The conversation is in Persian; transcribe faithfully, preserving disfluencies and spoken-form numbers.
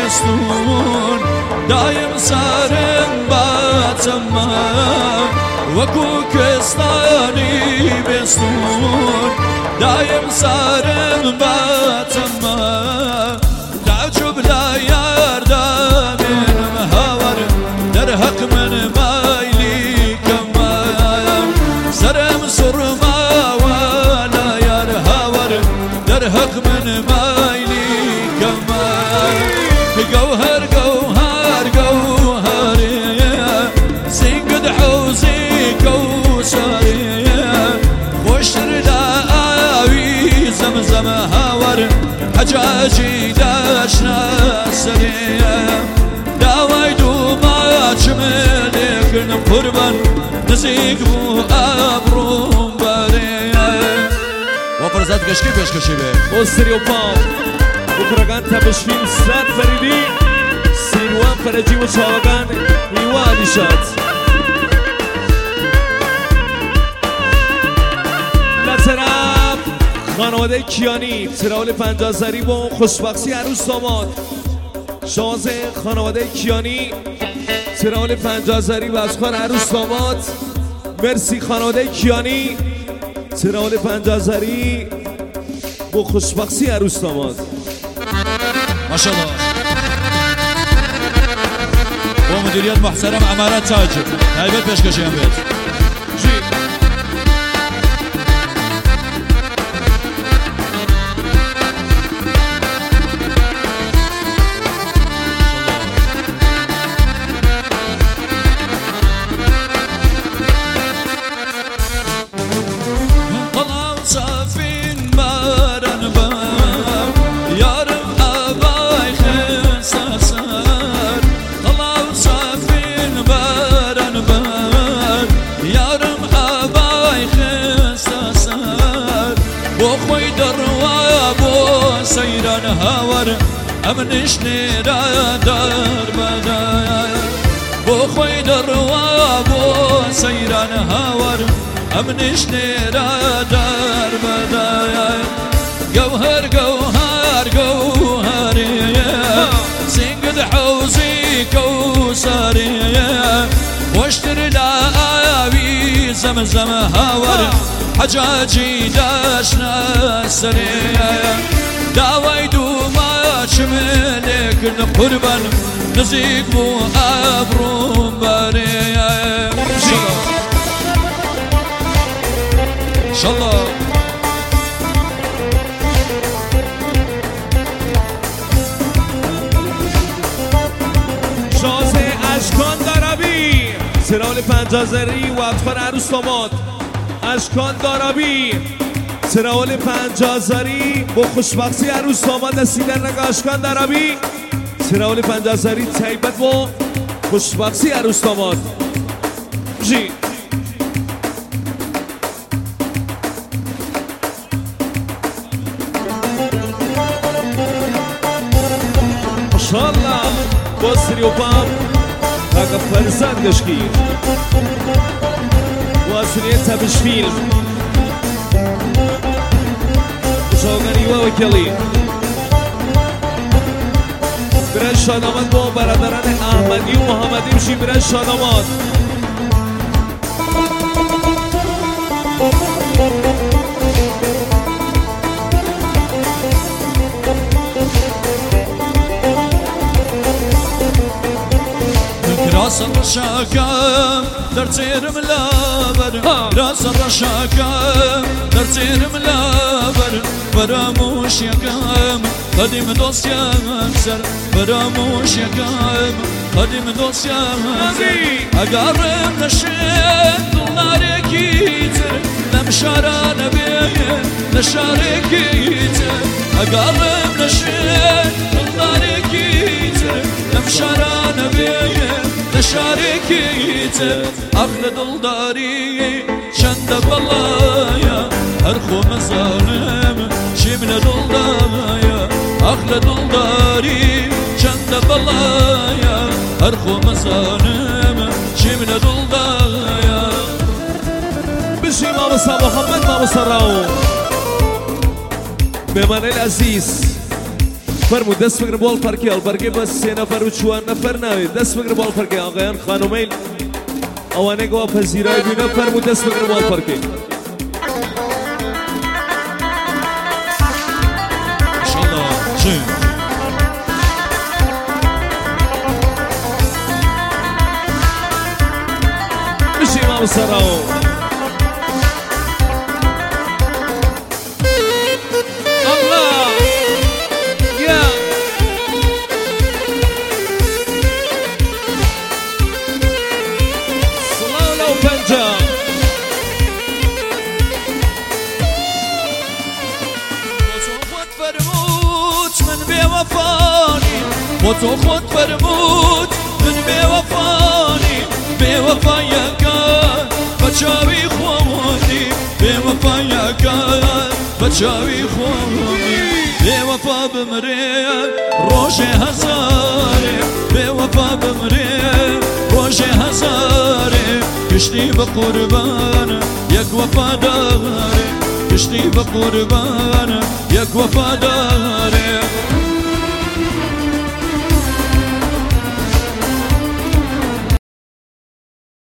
بستون دایم سرم باتم وکو کستانی بستون دایم سرم باتم تعجب لا يردامين هاور در حق من مايلي كما سرم سرما ولا يار هاور در حق من مايلي كما جوهر جوهر جوهري سنقد حوزي كوسري خوشر داوي زمزم هاور حجاجي داشنا سريع داوي دوما چملكن قربان نزيق بو ابروم بريع وفرزاد كشكي بيش كشي بي وستريو بام وكرغان تبشفين سرد فريدي سيروان فرجي وشاوغان ايواني شاد لطرف خانواده کیانی تراول پنجازری با خوشبختی عروس داماد شازه خانواده کیانی تراول پنجازری و از خان عروس داماد مرسی خانواده کیانی تراول پنجازری با خوشبختی عروس داماد ماشاءالله با مدیریت محترم امارت تاجر هیبت پیشکشی هم بید جی سيران هاور امنش نيرا دار بدايا بو خوي دروا بو سيران هاور امنش نيرا دار بدايا جوهر جوهر جوهري سنقد حوزي كوسري واشتر لاوي زمزم هاور حجاجي داشنا سريع داوي دوما چملك قربان نزيق بو ابروم بريع ان شاء الله شازه اشکان دارابی سرال پنجازری و افخار عروس داماد اشکان دارابی سراول پنجازری با خوشبختی عروس داماد رسیدن نگاه اشکان دارابی سراول پنجازری طیبت با خوشبختی عروس داماد جی ماشاءالله با سریو پام اگه فرزند گشکی و اصلیه تبش فیلم شاوگانی و وکلی برای شادامت با برادران احمدی و محمدی بشی برای شادامت راس الرشاقة در تيرم لابر راس الرشاقة در تيرم لابر فراموش يقام قديم دوست ينسر فراموش يقام قديم دوست ينسر أقارب نشيد دولارك يتر لمشارة نبيه نشارك يتر أقارب نشيد دولارك يتر لمشارة نبيه نشاركيت أخلد الداري شند بلايا أرخو مظالم شمل الدايا أخلد الداري شند بلايا أرخو مظالم شمل الدايا بشي ما بصا محمد ما بصا راو بمن العزيز فرمود دست بگیر بال فرکی البرگه بس سه نفر و چوار نفر نوید دست بگیر بال فرکی آقایان خانومیل اوانه گوا پذیرای بینه فرمود دست بگیر بال فرکی انشالله چه بشی امام سراو با تو خود فرمود من بی‌وفانی بی‌وفایی کن بچه‌وی خوانی بی‌وفایی کن بچه‌وی خوانی بی‌وفا بمری روز هزاره بی‌وفا بمری روز هزاره کشتی به قربان یک وفاداره کشتی به قربان یک وفاداره